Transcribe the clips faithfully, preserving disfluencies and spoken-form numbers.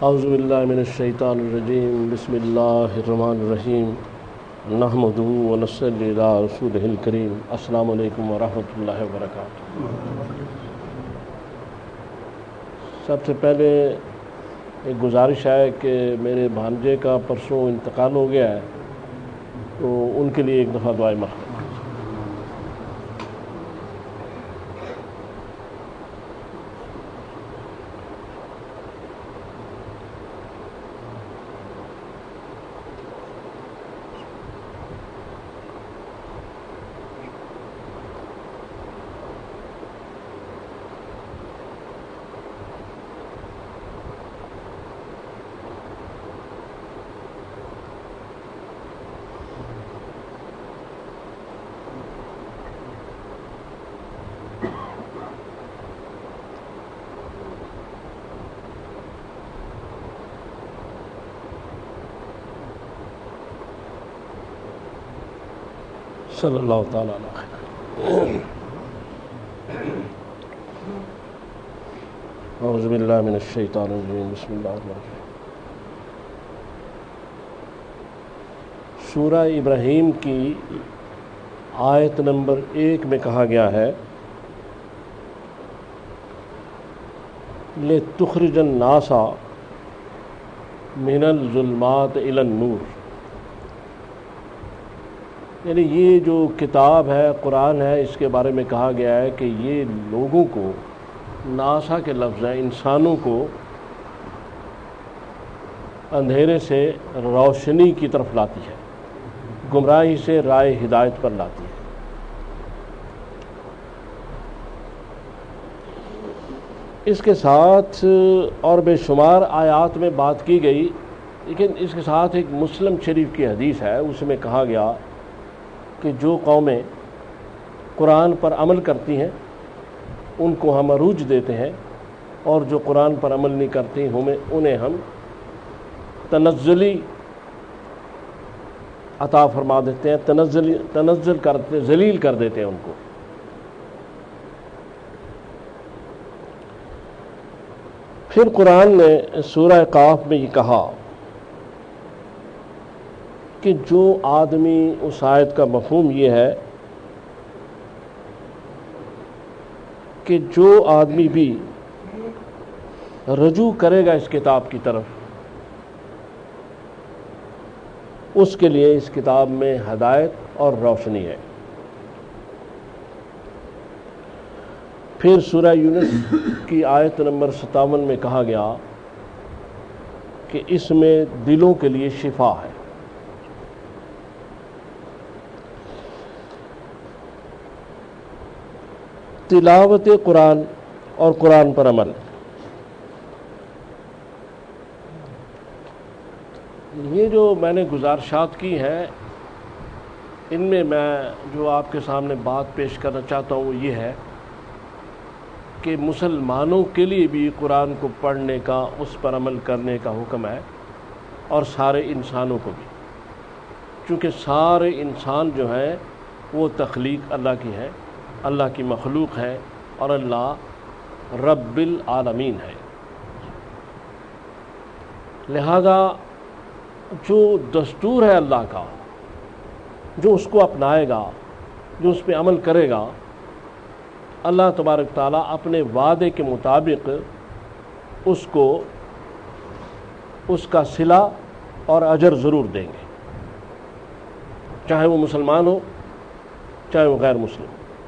اعوذ باللہ من الشیطان الرجیم بسم اللہ الرحمن الرحیم نحمدہ ونصلی علی رسولہ الکریم السلام علیکم ورحمۃ اللہ وبرکاتہ۔ سب سے پہلے ایک گزارش ہے کہ میرے بھانجے کا پرسوں انتقال ہو گیا ہے، تو ان کے لیے ایک دفعہ دعائیں مغفرت۔ صلی اللہ تعالیٰ علیہ خیر۔ اعوذ باللہ من الشیطان الرجیم بسم اللہ الرحمن الرحیم۔ سورہ ابراہیم کی آیت نمبر ایک میں کہا گیا ہے لِتُخْرِجَ النَّاسَ مِنَ الظُّلُمَاتِ إِلَى النُّورِ، یعنی یہ جو کتاب ہے قرآن ہے، اس کے بارے میں کہا گیا ہے کہ یہ لوگوں کو، ناسا کے لفظ ہیں، انسانوں کو اندھیرے سے روشنی کی طرف لاتی ہے، گمراہی سے رائے ہدایت پر لاتی ہے۔ اس کے ساتھ اور بے شمار آیات میں بات کی گئی، لیکن اس کے ساتھ ایک مسلم شریف کی حدیث ہے، اس میں کہا گیا کہ جو قومیں قرآن پر عمل کرتی ہیں ان کو ہم عروج دیتے ہیں، اور جو قرآن پر عمل نہیں کرتی ہمیں انہیں ہم تنزلی عطا فرما دیتے ہیں، تنزل تنزل کرتے ذلیل کر دیتے ہیں ان کو۔ پھر قرآن نے سورہ قاف میں یہ کہا کہ جو آدمی، اس آیت کا مفہوم یہ ہے کہ جو آدمی بھی رجوع کرے گا اس کتاب کی طرف، اس کے لیے اس کتاب میں ہدایت اور روشنی ہے۔ پھر سورہ یونس کی آیت نمبر ستاون میں کہا گیا کہ اس میں دلوں کے لیے شفا ہے۔ تلاوت قرآن اور قرآن پر عمل، یہ جو میں نے گزارشات کی ہیں، ان میں میں جو آپ کے سامنے بات پیش کرنا چاہتا ہوں وہ یہ ہے کہ مسلمانوں کے لیے بھی قرآن کو پڑھنے کا، اس پر عمل کرنے کا حکم ہے، اور سارے انسانوں کو بھی، چونکہ سارے انسان جو ہیں وہ تخلیق اللہ کی ہے، اللہ کی مخلوق ہے، اور اللہ رب العالمین ہے۔ لہذا جو دستور ہے اللہ کا، جو اس کو اپنائے گا، جو اس پہ عمل کرے گا، اللہ تبارک تعالیٰ اپنے وعدے کے مطابق اس کو اس کا صلہ اور اجر ضرور دیں گے، چاہے وہ مسلمان ہو چاہے وہ غیر مسلم۔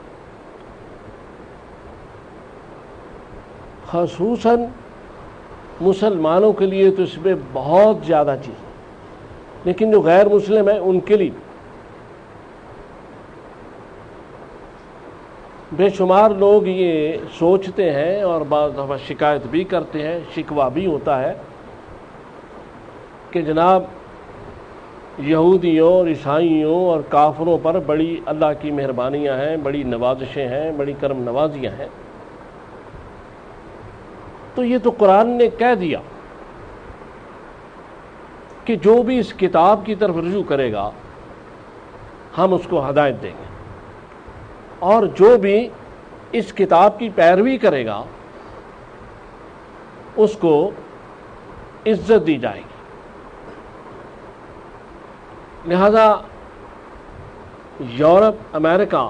خصوصاً مسلمانوں کے لیے تو اس میں بہت زیادہ چیز ہے، لیکن جو غیر مسلم ہیں ان کے لیے بے شمار لوگ یہ سوچتے ہیں، اور بعض دفعہ شکایت بھی کرتے ہیں، شکوہ بھی ہوتا ہے کہ جناب یہودیوں اور عیسائیوں اور کافروں پر بڑی اللہ کی مہربانیاں ہیں، بڑی نوازشیں ہیں، بڑی کرم نوازیاں ہیں۔ تو یہ تو قرآن نے کہہ دیا کہ جو بھی اس کتاب کی طرف رجوع کرے گا ہم اس کو ہدایت دیں گے، اور جو بھی اس کتاب کی پیروی کرے گا اس کو عزت دی جائے گی۔ لہذا یورپ، امریکہ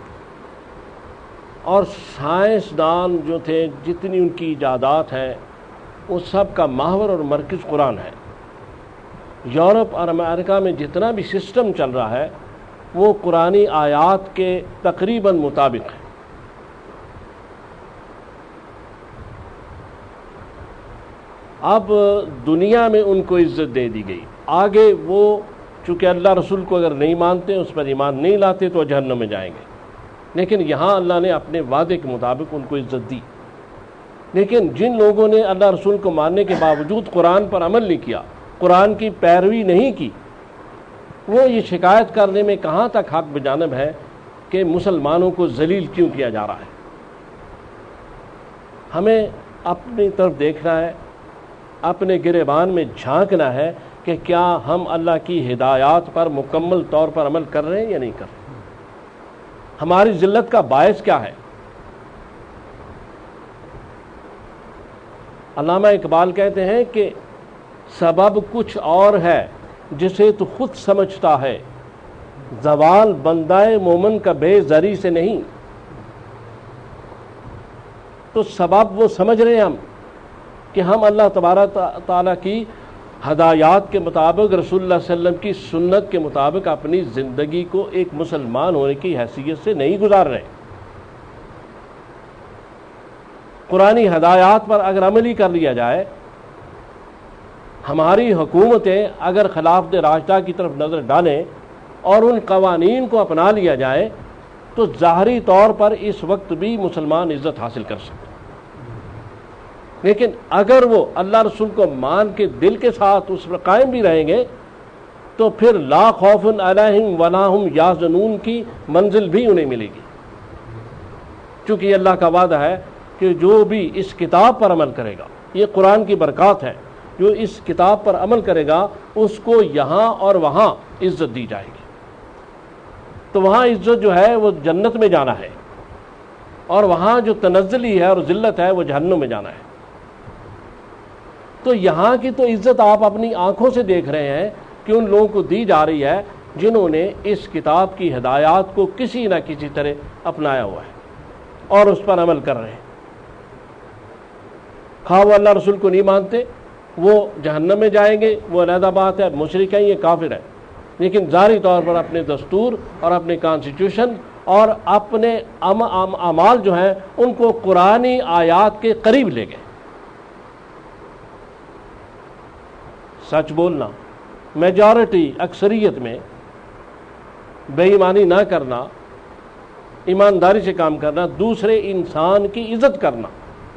اور سائنسدان جو تھے، جتنی ان کی ایجادات ہیں، وہ سب کا محور اور مرکز قرآن ہے۔ یورپ اور امریکہ میں جتنا بھی سسٹم چل رہا ہے وہ قرآنی آیات کے تقریباً مطابق ہے۔ اب دنیا میں ان کو عزت دے دی گئی، آگے وہ چونکہ اللہ رسول کو اگر نہیں مانتے، اس پر ایمان نہیں لاتے تو جہنم میں جائیں گے، لیکن یہاں اللہ نے اپنے وعدے کے مطابق ان کو عزت دی۔ لیکن جن لوگوں نے اللہ رسول کو ماننے کے باوجود قرآن پر عمل نہیں کیا، قرآن کی پیروی نہیں کی، وہ یہ شکایت کرنے میں کہاں تک حق بجانب ہے کہ مسلمانوں کو ذلیل کیوں کیا جا رہا ہے۔ ہمیں اپنی طرف دیکھنا ہے، اپنے گریبان میں جھانکنا ہے کہ کیا ہم اللہ کی ہدایات پر مکمل طور پر عمل کر رہے ہیں یا نہیں کر رہے۔ ہماری ذلت کا باعث کیا ہے؟ علامہ اقبال کہتے ہیں کہ سبب کچھ اور ہے جسے تو خود سمجھتا ہے، زوال بندہ مومن کا بے زری سے نہیں۔ تو سبب وہ سمجھ رہے ہیں ہم کہ ہم اللہ تبارک تعالیٰ کی ہدایات کے مطابق، رسول اللہ صلی اللہ علیہ وسلم کی سنت کے مطابق اپنی زندگی کو ایک مسلمان ہونے کی حیثیت سے نہیں گزار رہے۔ قرآنی ہدایات پر اگر عملی کر لیا جائے، ہماری حکومتیں اگر خلاف راشدہ کی طرف نظر ڈالیں اور ان قوانین کو اپنا لیا جائے تو ظاہری طور پر اس وقت بھی مسلمان عزت حاصل کر سکتے، لیکن اگر وہ اللہ رسول کو مان کے دل کے ساتھ اس پر قائم بھی رہیں گے تو پھر لا خوف علیہم ولا ہم یحزنون کی منزل بھی انہیں ملے گی، چونکہ یہ اللہ کا وعدہ ہے کہ جو بھی اس کتاب پر عمل کرے گا، یہ قرآن کی برکات ہے، جو اس کتاب پر عمل کرے گا اس کو یہاں اور وہاں عزت دی جائے گی۔ تو وہاں عزت جو ہے وہ جنت میں جانا ہے، اور وہاں جو تنزلی ہے اور ذلت ہے وہ جہنم میں جانا ہے۔ تو یہاں کی تو عزت آپ اپنی آنکھوں سے دیکھ رہے ہیں کہ ان لوگوں کو دی جا رہی ہے جنہوں نے اس کتاب کی ہدایات کو کسی نہ کسی طرح اپنایا ہوا ہے اور اس پر عمل کر رہے ہیں۔ خواہ وہ اللہ رسول کو نہیں مانتے، وہ جہنم میں جائیں گے، وہ علیحدہ بات ہے، مشرک ہیں، یہ کافر ہے، لیکن ظاہری طور پر اپنے دستور اور اپنے کانسٹیٹیوشن اور اپنے اعمال جو ہیں ان کو قرآنی آیات کے قریب لے گئے۔ سچ بولنا، میجارٹی اکثریت میں بے ایمانی نہ کرنا، ایمانداری سے کام کرنا، دوسرے انسان کی عزت کرنا،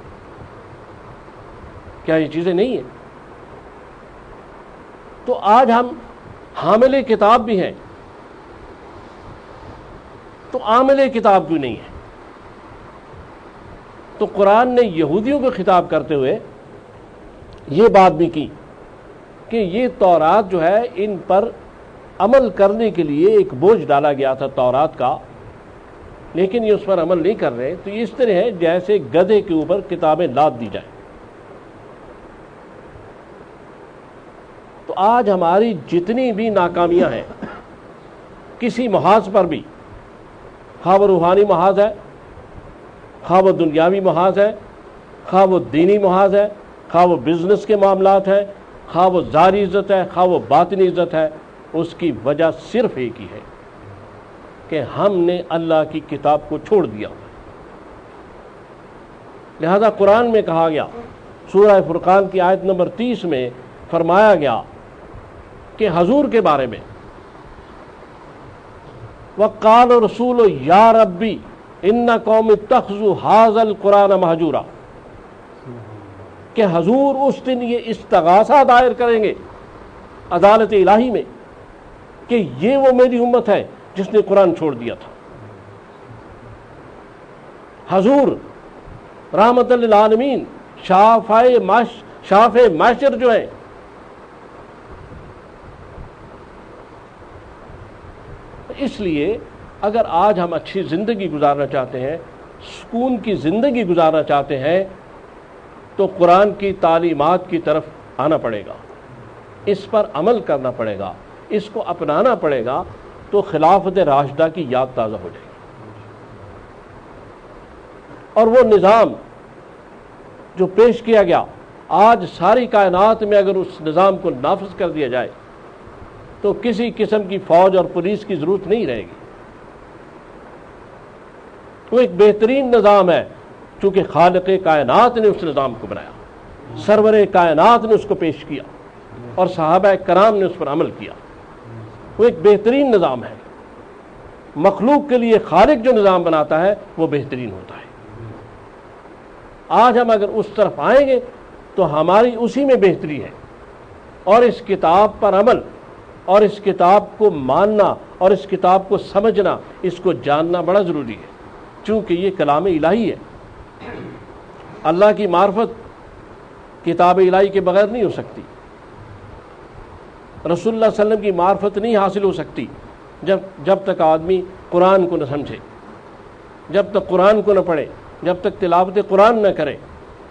کیا یہ چیزیں نہیں ہیں؟ تو آج ہم حامل کتاب بھی ہیں تو عامل کتاب کیوں نہیں ہے؟ تو قرآن نے یہودیوں کو خطاب کرتے ہوئے یہ بات بھی کی کہ یہ تورات جو ہے ان پر عمل کرنے کے لیے ایک بوجھ ڈالا گیا تھا تورات کا، لیکن یہ اس پر عمل نہیں کر رہے، تو یہ اس طرح ہے جیسے گدھے کے اوپر کتابیں لاد دی جائیں۔ تو آج ہماری جتنی بھی ناکامیاں ہیں کسی محاذ پر بھی، خواہ وہ روحانی محاذ ہے، خواہ وہ دنیاوی محاذ ہے، خواہ وہ دینی محاذ ہے، خواہ وہ بزنس کے معاملات ہیں، خواہ وہ ظاہری عزت ہے، خواہ وہ باطنی عزت ہے، اس کی وجہ صرف ایک ہی ہے کہ ہم نے اللہ کی کتاب کو چھوڑ دیا۔ لہذا قرآن میں کہا گیا، سورہ فرقان کی آیت نمبر تیس میں فرمایا گیا کہ حضور کے بارے میں، وقال رسول یا ربی ان قوم اتخذوا ھذا القرآن مہجورا، کہ حضور اس دن یہ استغاثہ دائر کریں گے عدالت الہی میں کہ یہ وہ میری امت ہے جس نے قرآن چھوڑ دیا تھا۔ حضور رحمت للعالمین، شافع شافع معاشر جو ہیں، اس لیے اگر آج ہم اچھی زندگی گزارنا چاہتے ہیں، سکون کی زندگی گزارنا چاہتے ہیں، تو قرآن کی تعلیمات کی طرف آنا پڑے گا، اس پر عمل کرنا پڑے گا، اس کو اپنانا پڑے گا، تو خلافت راشدہ کی یاد تازہ ہو جائے گی۔ اور وہ نظام جو پیش کیا گیا، آج ساری کائنات میں اگر اس نظام کو نافذ کر دیا جائے تو کسی قسم کی فوج اور پولیس کی ضرورت نہیں رہے گی۔ وہ ایک بہترین نظام ہے، چونکہ خالق کائنات نے اس نظام کو بنایا، سرور کائنات نے اس کو پیش کیا اور صحابہ کرام نے اس پر عمل کیا۔ وہ ایک بہترین نظام ہے۔ مخلوق کے لیے خالق جو نظام بناتا ہے وہ بہترین ہوتا ہے۔ آج ہم اگر اس طرف آئیں گے تو ہماری اسی میں بہتری ہے، اور اس کتاب پر عمل اور اس کتاب کو ماننا اور اس کتاب کو سمجھنا، اس کو جاننا بڑا ضروری ہے، چونکہ یہ کلام الہی ہے۔ اللہ کی معرفت کتاب الہی کے بغیر نہیں ہو سکتی، رسول اللہ صلی اللہ علیہ وسلم کی معرفت نہیں حاصل ہو سکتی جب جب تک آدمی قرآن کو نہ سمجھے، جب تک قرآن کو نہ پڑھے، جب تک تلاوت قرآن نہ کرے۔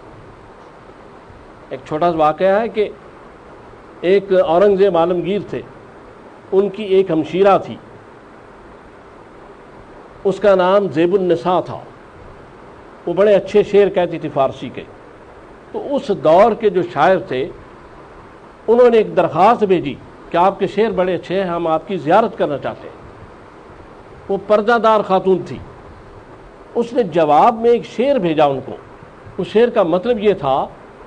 ایک چھوٹا سا واقعہ ہے کہ ایک اورنگزیب عالمگیر تھے، ان کی ایک ہمشیرہ تھی، اس کا نام زیب النساء تھا، وہ بڑے اچھے شعر کہتی تھی فارسی کے۔ تو اس دور کے جو شاعر تھے انہوں نے ایک درخواست بھیجی کہ آپ کے شعر بڑے اچھے ہیں، ہم آپ کی زیارت کرنا چاہتے ہیں۔ وہ پردہ دار خاتون تھی، اس نے جواب میں ایک شعر بھیجا ان کو۔ اس شعر کا مطلب یہ تھا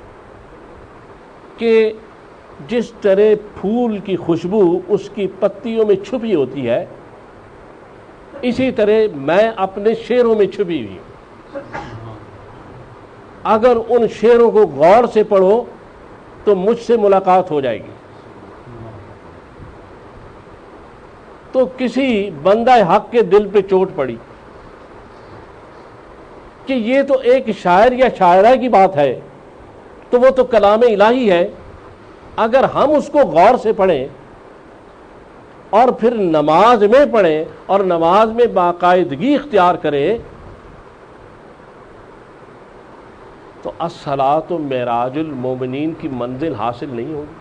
کہ جس طرح پھول کی خوشبو اس کی پتیوں میں چھپی ہوتی ہے، اسی طرح میں اپنے شعروں میں چھپی ہوئی ہوں۔ اگر ان شعروں کو غور سے پڑھو تو مجھ سے ملاقات ہو جائے گی۔ تو کسی بندہ حق کے دل پہ چوٹ پڑی کہ یہ تو ایک شاعر یا شاعرہ کی بات ہے، تو وہ تو کلام الہی ہے، اگر ہم اس کو غور سے پڑھیں اور پھر نماز میں پڑھیں اور نماز میں باقاعدگی اختیار کریں تو الصلاۃ معراج المومنین کی منزل حاصل نہیں ہوگی۔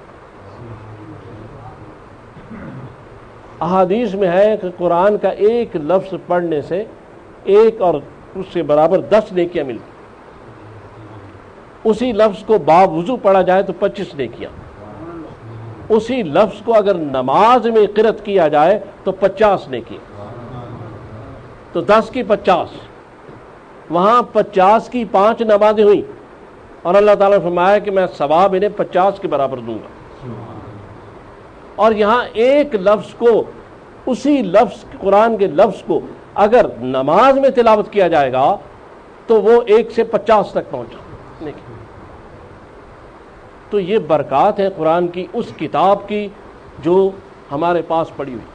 احادیث میں ہے کہ قرآن کا ایک لفظ پڑھنے سے ایک اور اس سے برابر دس نیکیاں ملتی، اسی لفظ کو باوضو پڑھا جائے تو پچیس نیکیاں، اسی لفظ کو اگر نماز میں قرأت کیا جائے تو پچاس نیکیاں، تو دس کی پچاس، وہاں پچاس کی پانچ نمازیں ہوئیں اور اللہ تعالیٰ نے فرمایا کہ میں ثواب انہیں پچاس کے برابر دوں گا۔ اور یہاں ایک لفظ کو، اسی لفظ قرآن کے لفظ کو اگر نماز میں تلاوت کیا جائے گا تو وہ ایک سے پچاس تک پہنچا۔ تو یہ برکات ہے قرآن کی، اس کتاب کی جو ہمارے پاس پڑی ہوئی۔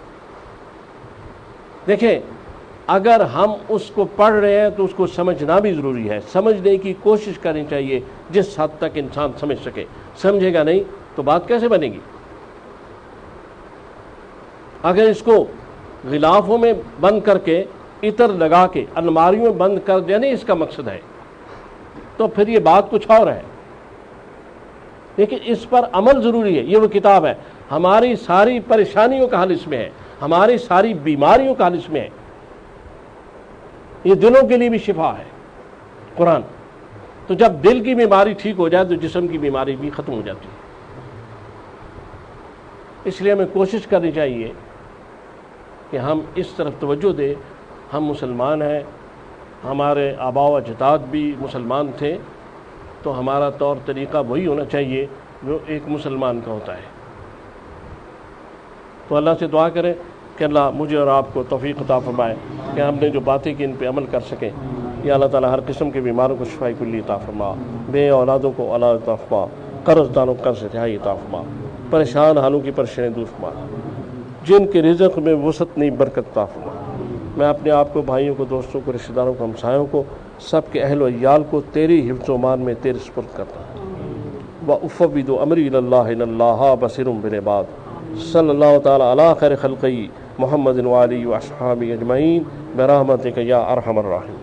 دیکھیں، اگر ہم اس کو پڑھ رہے ہیں تو اس کو سمجھنا بھی ضروری ہے، سمجھنے کی کوشش کرنی چاہیے جس حد تک انسان سمجھ سکے۔ سمجھے گا نہیں تو بات کیسے بنے گی؟ اگر اس کو غلافوں میں بند کر کے، عطر لگا کے الماریوں میں بند کر دینا اس کا مقصد ہے، تو پھر یہ بات کچھ اور ہے۔ لیکن اس پر عمل ضروری ہے۔ یہ وہ کتاب ہے، ہماری ساری پریشانیوں کا حل اس میں ہے، ہماری ساری بیماریوں کا حل اس میں ہے۔ یہ دلوں کے لیے بھی شفا ہے قرآن۔ تو جب دل کی بیماری ٹھیک ہو جائے تو جسم کی بیماری بھی ختم ہو جاتی ہے۔ اس لیے ہمیں کوشش کرنی چاہیے کہ ہم اس طرف توجہ دیں۔ ہم مسلمان ہیں، ہمارے آباء و اجداد بھی مسلمان تھے، تو ہمارا طور طریقہ وہی ہونا چاہیے جو ایک مسلمان کا ہوتا ہے۔ تو اللہ سے دعا کریں کہ اللہ مجھے اور آپ کو توفیق عطا فرمائے کہ ہم نے جو باتیں کی ان پہ عمل کر سکیں۔ یا اللہ تعالیٰ ہر قسم کے بیماروں کو شفاء کلی عطا فرما، بے اولادوں کو اولاد عطا فرما، قرض داروں کو قرض رہائی عطا فرما، پریشان حالوں کی پریشانی دور فرما، جن کے رزق میں وسعت نہیں برکت عطا فرما۔ میں اپنے آپ کو، بھائیوں کو، دوستوں کو، رشتہ داروں کو، ہمسایوں کو، سب کے اہل و عیال کو تیری حفظ و امان میں تیرے سپرد کرتا ہوں۔ وَأُفَوِّضُ أَمْرِي إِلَى اللَّهِ إِنَّ اللَّهَ بَصِيرٌ بِالْعِبَادِ۔ صلی اللہ تعالیٰ علی خیر خلقہ محمد وآلہ وأصحابہ اجمعین برحمتک یا ارحم الراحمین۔